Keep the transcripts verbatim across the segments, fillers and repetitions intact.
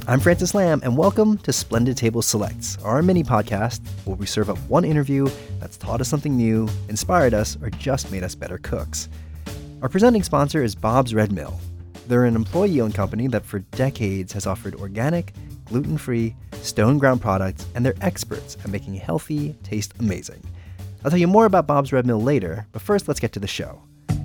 I'm Francis Lamb, and welcome to Splendid Table Selects, our mini podcast where we serve up one interview that's taught us something new, inspired us, or just made us better cooks. Our presenting sponsor is Bob's Red Mill. They're an employee-owned company that for decades has offered organic, gluten-free, stone-ground products, and they're experts at making healthy taste amazing. I'll tell you more about Bob's Red Mill later, but first let's get to the show.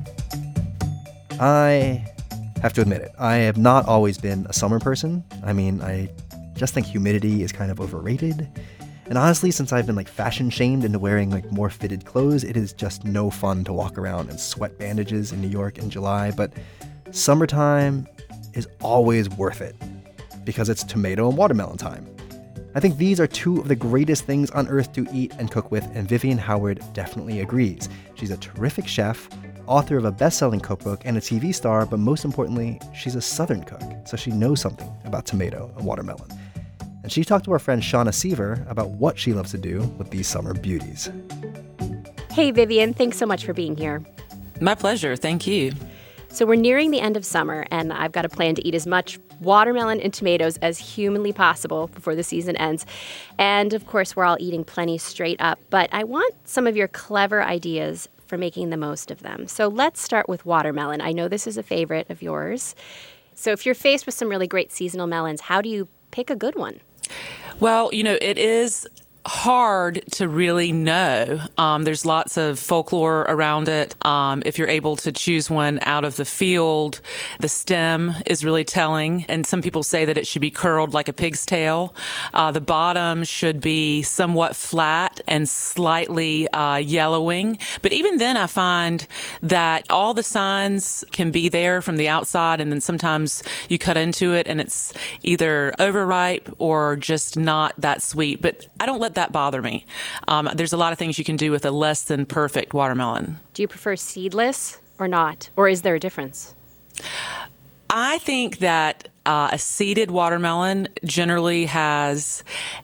I have to admit it, I have not always been a summer person. I mean, I just think humidity is kind of overrated. And honestly, since I've been like fashion shamed into wearing like more fitted clothes, it is just no fun to walk around in sweat bandages in New York in July. But summertime is always worth it because it's tomato and watermelon time. I think these are two of the greatest things on earth to eat and cook with, and Vivian Howard definitely agrees. She's a terrific chef, author of a best-selling cookbook, and a T V star, but most importantly, she's a Southern cook, so she knows something about tomato and watermelon. And she talked to our friend Shauna Seaver about what she loves to do with these summer beauties. Hey, Vivian, thanks so much for being here. My pleasure. Thank you. So we're nearing the end of summer, and I've got a plan to eat as much watermelon and tomatoes as humanly possible before the season ends. And, of course, we're all eating plenty straight up, but I want some of your clever ideas for making the most of them. So let's start with watermelon. I know this is a favorite of yours. So if you're faced with some really great seasonal melons, how do you pick a good one? Well, you know, it is hard to really know. Um, there's lots of folklore around it. Um, if you're able to choose one out of the field, the stem is really telling. And some people say that it should be curled like a pig's tail. Uh, the bottom should be somewhat flat and slightly uh, yellowing. But even then, I find that all the signs can be there from the outside, and then sometimes you cut into it and it's either overripe or just not that sweet. But I don't let that bother me. Um, there's a lot of things you can do with a less than perfect watermelon. Do you prefer seedless or not? Or is there a difference? I think that uh, a seeded watermelon generally has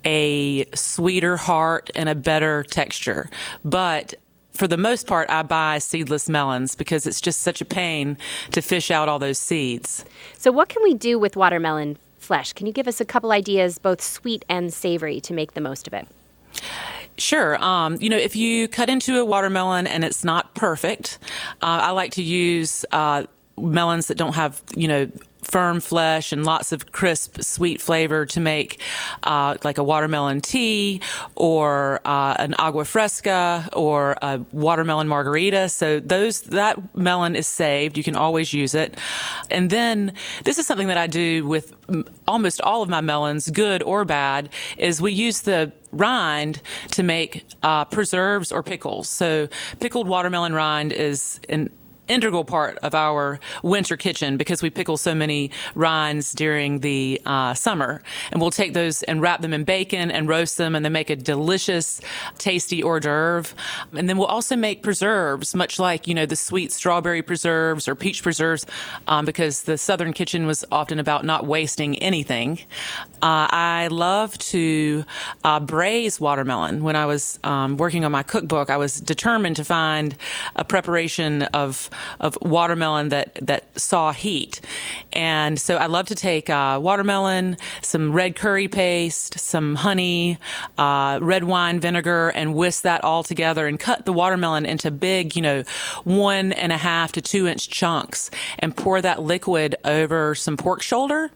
a sweeter heart and a better texture. But for the most part, I buy seedless melons because it's just such a pain to fish out all those seeds. So what can we do with watermelon flesh? Can you give us a couple ideas, both sweet and savory, to make the most of it? Sure. Um, you know, if you cut into a watermelon and it's not perfect, uh, I like to use uh, melons that don't have, you know, firm flesh and lots of crisp, sweet flavor to make uh, like a watermelon tea or uh, an agua fresca or a watermelon margarita. So those that melon is saved. You can always use it. And then this is something that I do with almost all of my melons, good or bad, is we use the rind to make uh, preserves or pickles. So pickled watermelon rind is an integral part of our winter kitchen because we pickle so many rinds during the uh, summer. And we'll take those and wrap them in bacon and roast them, and they make a delicious, tasty hors d'oeuvre. And then we'll also make preserves, much like, you know, the sweet strawberry preserves or peach preserves, um, because the Southern kitchen was often about not wasting anything. Uh, I love to uh, braise watermelon. When I was um, working on my cookbook, I was determined to find a preparation of of watermelon that, that saw heat. And so I love to take uh, watermelon, some red curry paste, some honey, uh, red wine vinegar, and whisk that all together and cut the watermelon into big, you know, one and a half to two inch chunks and pour that liquid over some pork shoulder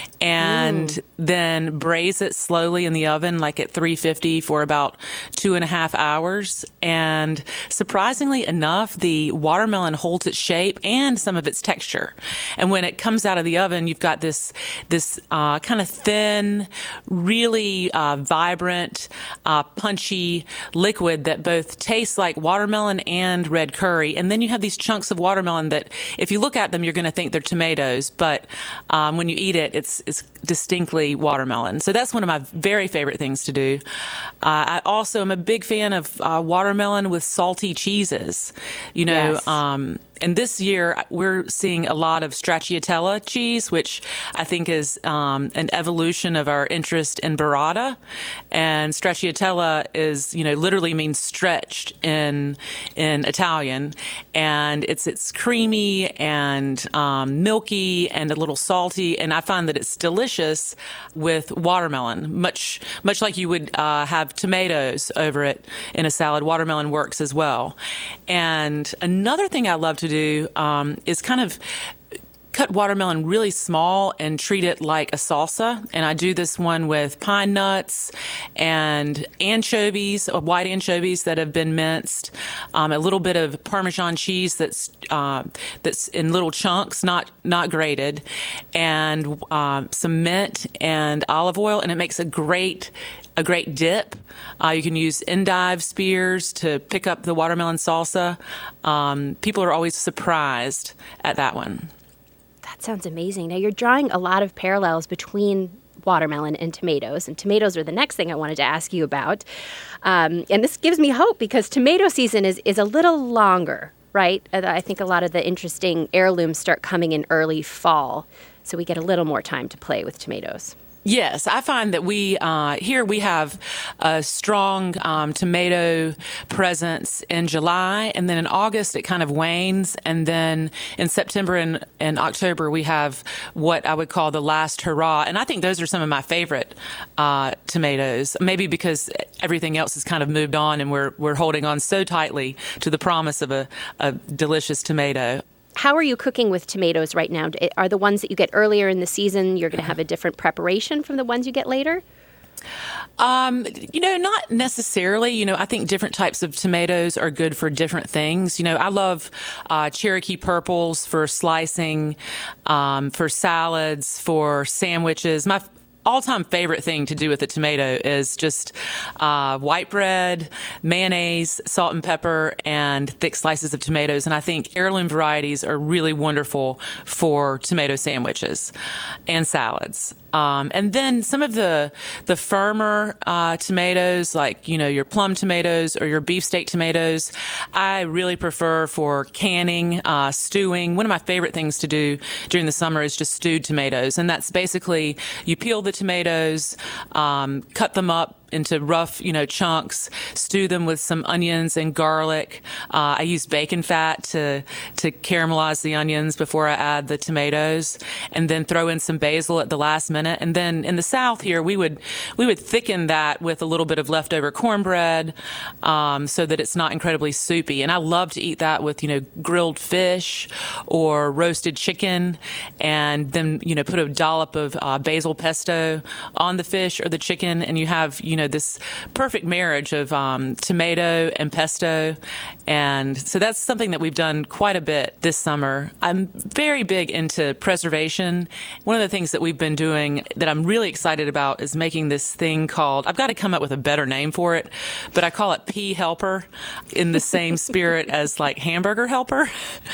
and mm. then braise it slowly in the oven, like at three fifty for about two and a half hours. And surprisingly enough, the watermelon holds its shape and some of its texture. And when it comes out of the oven, you've got this this uh, kind of thin, really uh, vibrant, uh, punchy liquid that both tastes like watermelon and red curry. And then you have these chunks of watermelon that, if you look at them, you're going to think they're tomatoes, but um, when you eat it, it's, it's distinctly watermelon. So that's one of my very favorite things to do. Uh, I also am a big fan of uh, watermelon with salty cheeses. You know, yes. um, and this year we're seeing a lot of stracciatella cheese, which I think is um, an evolution of our interest in burrata. And stracciatella is, you know, literally means stretched in in Italian, and it's it's creamy and um, milky and a little salty, and I find that it's delicious with watermelon, much much like you would uh, have tomatoes over it in a salad. Watermelon works as well. And another thing I love to do um, is kind of cut watermelon really small and treat it like a salsa. And I do this one with pine nuts and anchovies, uh, white anchovies that have been minced, um, a little bit of Parmesan cheese that's uh, that's in little chunks, not not grated, and um, some mint and olive oil, and it makes a great a great dip. Uh, you can use endive spears to pick up the watermelon salsa. Um, people are always surprised at that one. That sounds amazing. Now, you're drawing a lot of parallels between watermelon and tomatoes, and tomatoes are the next thing I wanted to ask you about. Um, and this gives me hope because tomato season is, is a little longer, right? I think a lot of the interesting heirlooms start coming in early fall, so we get a little more time to play with tomatoes. Yes, I find that we, uh, here we have a strong um, tomato presence in July, and then in August it kind of wanes, and then in September and, and October we have what I would call the last hurrah, and I think those are some of my favorite uh, tomatoes, maybe because everything else has kind of moved on and we're, we're holding on so tightly to the promise of a, a delicious tomato. How are you cooking with tomatoes right now? Are the ones that you get earlier in the season, you're going to have a different preparation from the ones you get later? Um, you know, not necessarily. You know, I think different types of tomatoes are good for different things. You know, I love uh, Cherokee purples for slicing, um, for salads, for sandwiches. My all-time favorite thing to do with a tomato is just uh, white bread, mayonnaise, salt and pepper, and thick slices of tomatoes. And I think heirloom varieties are really wonderful for tomato sandwiches and salads. Um, and then some of the the firmer uh, tomatoes, like, you know, your plum tomatoes or your beefsteak tomatoes, I really prefer for canning, uh, stewing. One of my favorite things to do during the summer is just stewed tomatoes. And that's basically you peel the tomatoes, um, cut them up into rough, you know, chunks, stew them with some onions and garlic. Uh, I use bacon fat to to caramelize the onions before I add the tomatoes, and then throw in some basil at the last minute. And then in the South here, we would we would thicken that with a little bit of leftover cornbread, um, so that it's not incredibly soupy. And I love to eat that with, you know, grilled fish or roasted chicken, and then, you know, put a dollop of uh, basil pesto on the fish or the chicken, and you have, you know, this perfect marriage of um, tomato and pesto. And so that's something that we've done quite a bit this summer. I'm very big into preservation. One of the things that we've been doing that I'm really excited about is making this thing called, I've got to come up with a better name for it, but I call it Pea Helper, in the same spirit as like Hamburger Helper.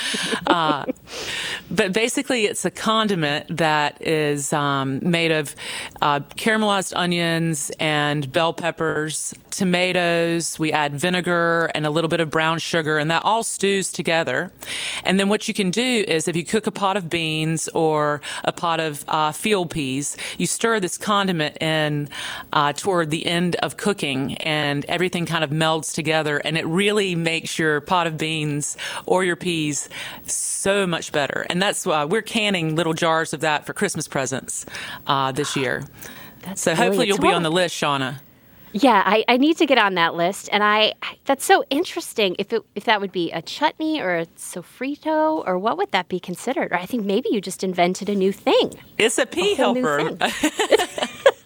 Uh, but basically it's a condiment that is um, made of uh, caramelized onions and bell peppers, tomatoes. We add vinegar and a little bit of brown sugar, and that all stews together. And then what you can do is, if you cook a pot of beans or a pot of uh, field peas, you stir this condiment in uh, toward the end of cooking, and everything kind of melds together, and it really makes your pot of beans or your peas so much better. And that's why uh, we're canning little jars of that for Christmas presents uh, this year. That's so brilliant. hopefully you'll So be what- on the list, Shauna. Yeah, I, I need to get on that list, and I, I that's so interesting. If it, if that would be a chutney or a sofrito, or what would that be considered? Or I think maybe you just invented a new thing. It's a pea A whole new helper. thing.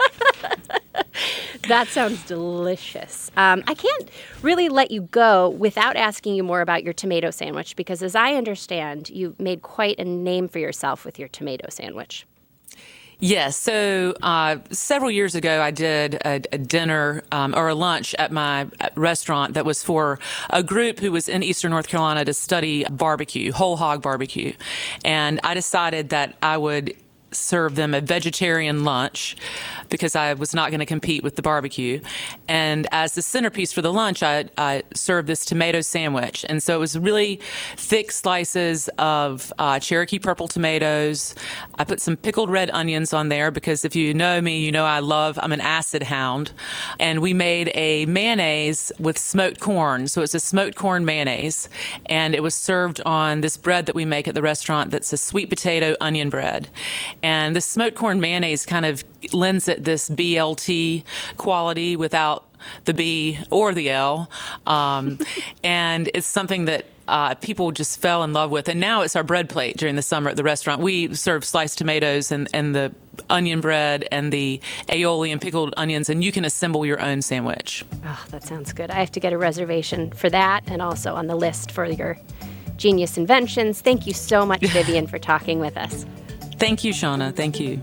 That sounds delicious. Um, I can't really let you go without asking you more about your tomato sandwich, because as I understand, you made quite a name for yourself with your tomato sandwich. Yes. So uh, several years ago, I did a, a dinner um, or a lunch at my restaurant that was for a group who was in Eastern North Carolina to study barbecue, whole hog barbecue. And I decided that I would serve them a vegetarian lunch because I was not going to compete with the barbecue. And as the centerpiece for the lunch, I, I served this tomato sandwich. And so it was really thick slices of uh, Cherokee purple tomatoes. I put some pickled red onions on there because if you know me, you know I love, I'm an acid hound. And we made a mayonnaise with smoked corn. So it's a smoked corn mayonnaise. And it was served on this bread that we make at the restaurant that's a sweet potato onion bread. And the smoked corn mayonnaise kind of lends it this B L T quality without the B or the L. Um, and it's something that uh, people just fell in love with. And now it's our bread plate during the summer at the restaurant. We serve sliced tomatoes and, and the onion bread and the aioli and pickled onions, and you can assemble your own sandwich. Oh, that sounds good. I have to get a reservation for that and also on the list for your genius inventions. Thank you so much, Vivian, for talking with us. Thank you, Shauna. Thank you.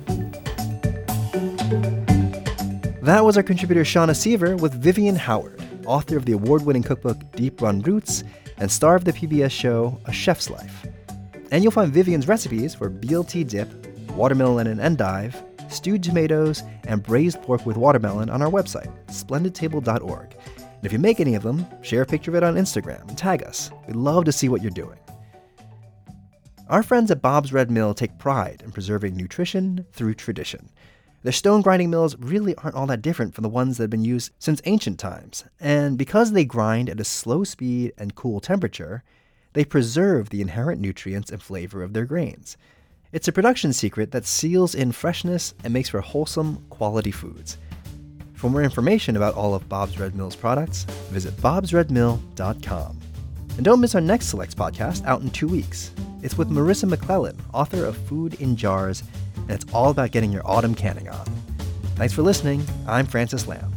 That was our contributor Shauna Seaver with Vivian Howard, author of the award-winning cookbook Deep Run Roots and star of the P B S show A Chef's Life. And you'll find Vivian's recipes for B L T dip, watermelon and endive, stewed tomatoes, and braised pork with watermelon on our website, splendid table dot org. And if you make any of them, share a picture of it on Instagram and tag us. We'd love to see what you're doing. Our friends at Bob's Red Mill take pride in preserving nutrition through tradition. Their stone grinding mills really aren't all that different from the ones that have been used since ancient times, and because they grind at a slow speed and cool temperature, they preserve the inherent nutrients and flavor of their grains. It's a production secret that seals in freshness and makes for wholesome, quality foods. For more information about all of Bob's Red Mill's products, visit bobs red mill dot com. And don't miss our next Selects podcast out in two weeks. It's with Marissa McClellan, author of Food in Jars, and it's all about getting your autumn canning on. Thanks for listening. I'm Francis Lamb.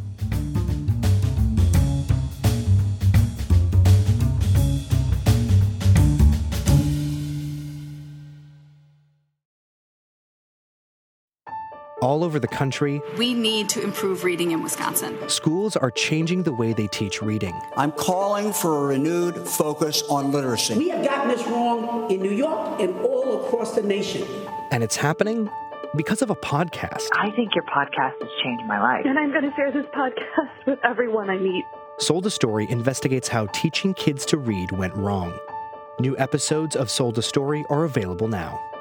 All over the country, we need to improve reading in Wisconsin. Schools are changing the way they teach reading. I'm calling for a renewed focus on literacy. We have gotten this wrong in New York and all across the nation. And it's happening because of a podcast. I think your podcast has changed my life. And I'm going to share this podcast with everyone I meet. Sold a Story investigates how teaching kids to read went wrong. New episodes of Sold a Story are available now.